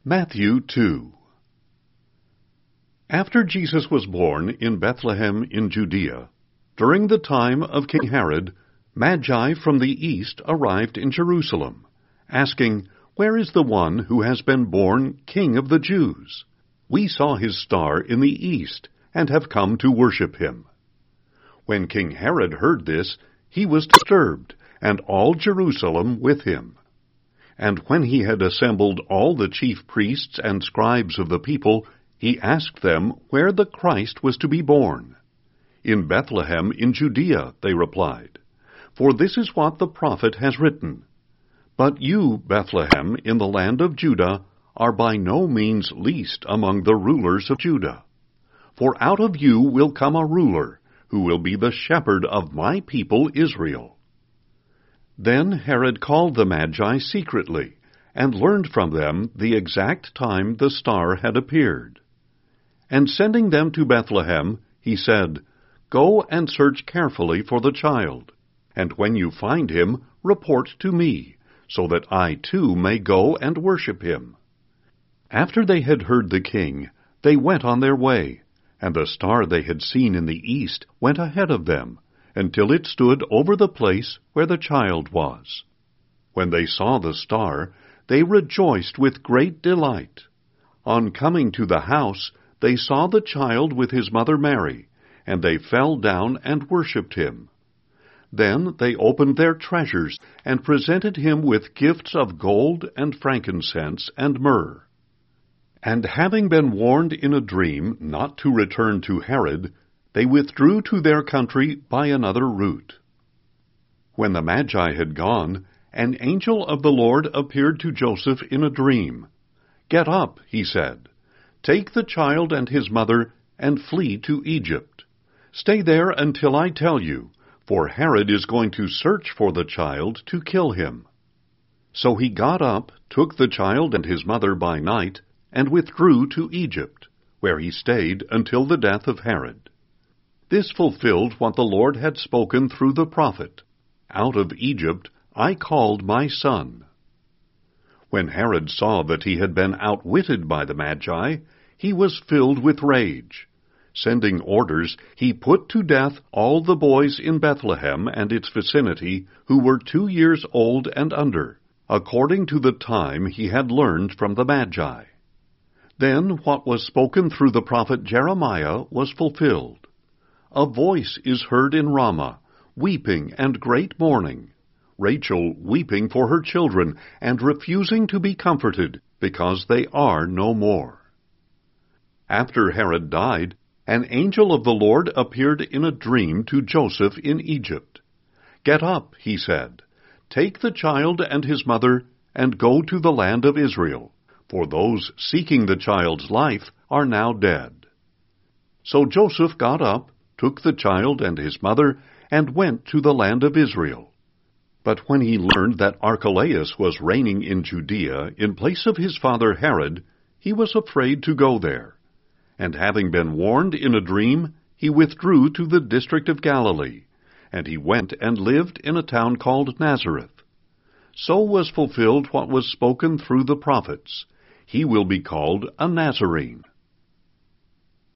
Matthew 2. After Jesus was born in Bethlehem in Judea, during the time of King Herod, Magi from the east arrived in Jerusalem, asking, "Where is the one who has been born King of the Jews? We saw his star in the east, and have come to worship him." When King Herod heard this, he was disturbed, and all Jerusalem with him. And when he had assembled all the chief priests and scribes of the people, he asked them where the Christ was to be born. "In Bethlehem in Judea," they replied, "for this is what the prophet has written. But you, Bethlehem, in the land of Judah, are by no means least among the rulers of Judah. For out of you will come a ruler, who will be the shepherd of my people Israel." Then Herod called the Magi secretly, and learned from them the exact time the star had appeared. And sending them to Bethlehem, he said, "Go and search carefully for the child, and when you find him, report to me, so that I too may go and worship him." After they had heard the king, they went on their way, and the star they had seen in the east went ahead of them, until it stood over the place where the child was. When they saw the star, they rejoiced with great delight. On coming to the house, they saw the child with his mother Mary, and they fell down and worshipped him. Then they opened their treasures and presented him with gifts of gold and frankincense and myrrh. And having been warned in a dream not to return to Herod, they withdrew to their country by another route. When the Magi had gone, an angel of the Lord appeared to Joseph in a dream. "Get up," he said, "take the child and his mother, and flee to Egypt. Stay there until I tell you, for Herod is going to search for the child to kill him." So he got up, took the child and his mother by night, and withdrew to Egypt, where he stayed until the death of Herod. This fulfilled what the Lord had spoken through the prophet, "Out of Egypt I called my son." When Herod saw that he had been outwitted by the Magi, he was filled with rage. Sending orders, he put to death all the boys in Bethlehem and its vicinity who were 2 years old and under, according to the time he had learned from the Magi. Then what was spoken through the prophet Jeremiah was fulfilled. "A voice is heard in Ramah, weeping and great mourning, Rachel weeping for her children, and refusing to be comforted, because they are no more." After Herod died, an angel of the Lord appeared in a dream to Joseph in Egypt. "Get up," he said, "take the child and his mother, and go to the land of Israel, for those seeking the child's life are now dead." So Joseph got up, took the child and his mother, and went to the land of Israel. But when he learned that Archelaus was reigning in Judea in place of his father Herod, he was afraid to go there. And having been warned in a dream, he withdrew to the district of Galilee, and he went and lived in a town called Nazareth. So was fulfilled what was spoken through the prophets, "He will be called a Nazarene."